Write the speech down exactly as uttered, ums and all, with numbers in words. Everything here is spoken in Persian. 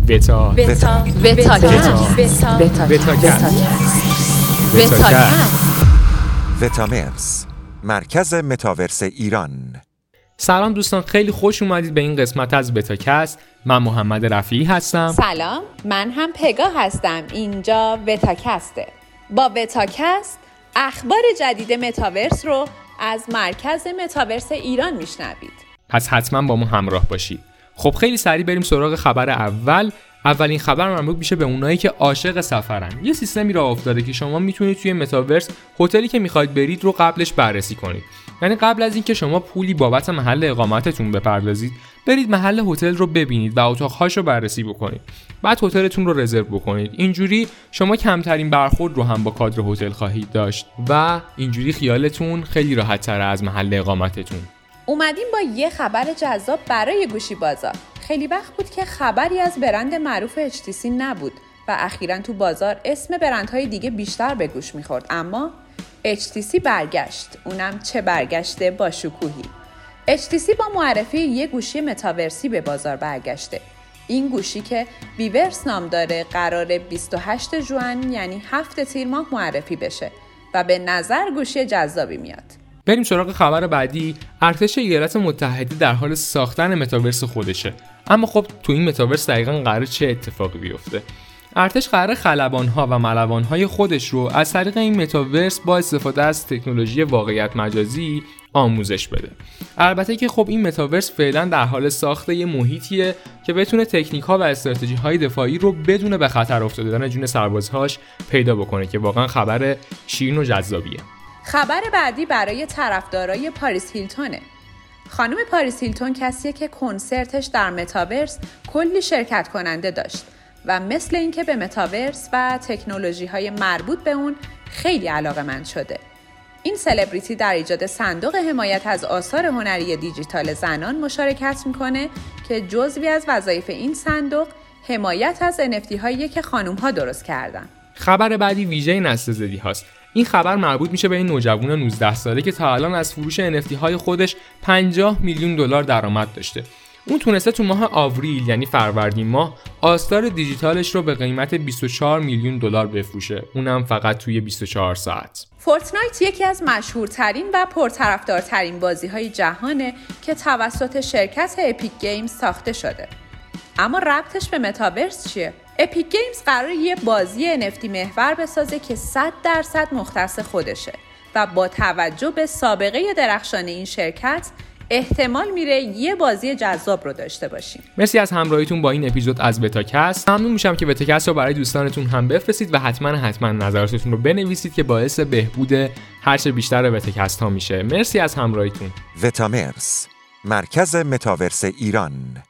بتا بتا بتا بتا بتا وتامرز، مرکز متاورس ایران. سلام دوستان، خیلی خوش اومدید به این قسمت از بتاکست. من محمد رفیعی هستم. سلام، من هم پگاه هستم. اینجا بتاکسته. با بتاکست اخبار جدید متاورس رو از مرکز متاورس ایران میشنوید. پس حتما با ما همراه باشید. خب خیلی سریع بریم سراغ خبر اول. اولین خبر مربوط میشه به اونایی که عاشق سفرن. یه سیستمی راه افتاده که شما میتونید توی متاورس هتلی که میخواید برید رو قبلش بررسی کنید. یعنی قبل از اینکه شما پولی بابت محل اقامتتون بپردازید، برید محل هتل رو ببینید و اتاق‌هاش رو بررسی بکنید. بعد هتلتون رو رزرو بکنید. اینجوری شما کمترین برخورد رو هم با کادر هتل خواهید داشت و اینجوری خیالتون خیلی راحت‌تر از محل اقامتتون. اومدیم با یه خبر جذاب برای گوشی بازار. خیلی وقت بود که خبری از برند معروف اچ تی سی نبود و اخیراً تو بازار اسم برندهای دیگه بیشتر به گوش میخورد، اما اچ تی سی برگشت. اونم چه برگشته با شکوهی. اچ تی سی با معرفی یه گوشی متاورسی به بازار برگشته. این گوشی که ویورس نام داره قراره بیست و هشت ژوئن یعنی هفت تیر ماه معرفی بشه و به نظر گوشی جذابی میاد. بریم سراغ خبر بعدی. ارتش ایالات متحده در حال ساختن متاورس خودشه. اما خب تو این متاورس دقیقاً قراره چه اتفاقی بیفته؟ ارتش قراره خلبان‌ها و ملوان‌های خودش رو از طریق این متاورس با استفاده از تکنولوژی واقعیت مجازی آموزش بده. البته که خب این متاورس فعلا در حال ساخت یه محیطیه که بتونه تکنیک‌ها و استراتژی‌های دفاعی رو بدون به خطر افتادن جون سربازهاش پیدا بکنه که واقعا خبر شیرین و جذابیه. خبر بعدی برای طرفدارای پاریس هیلتونه. خانم پاریس هیلتون کسیه که کنسرتش در متاورس کلی شرکت کننده داشت و مثل اینکه به متاورس و تکنولوژی‌های مربوط به اون خیلی علاقه‌مند شده. این سلبریتی در ایجاد صندوق حمایت از آثار هنری دیجیتال زنان مشارکت میکنه که جزوی از وظایف این صندوق حمایت از ان اف تی هایی که خانم‌ها درست کردن. خبر بعدی ویژه نسل‌زدی هاست. این خبر مربوط میشه به این نوجوان نوزده ساله که تا الان از فروش ان اف تی های خودش پنجاه میلیون دلار درآمد داشته. اون تونسته تو ماه آوریل یعنی فروردین ماه آثار دیجیتالش رو به قیمت بیست و چهار میلیون دلار بفروشه، اونم فقط توی بیست و چهار ساعت. فورتنایت یکی از مشهورترین و پرطرفدارترین بازی‌های جهانه که توسط شرکت اپیک گیمز ساخته شده. اما ربطش به متاورس چیه؟ اپیک گیمز قراره یه بازی ان اف تی محور بسازه که صد درصد مختص خودشه و با توجه به سابقه درخشان این شرکت احتمال میره یه بازی جذاب رو داشته باشیم. مرسی از همراهیتون با این اپیزود از بتاکست. ممنون میشم که بتاکست رو برای دوستانتون هم بفرستید و حتما حتما نظراتتون رو بنویسید که باعث بهبود هرچه بیشتر بتاکست ها میشه. مرسی از همراهیتون. وتامرز، مرکز متاورس ایران.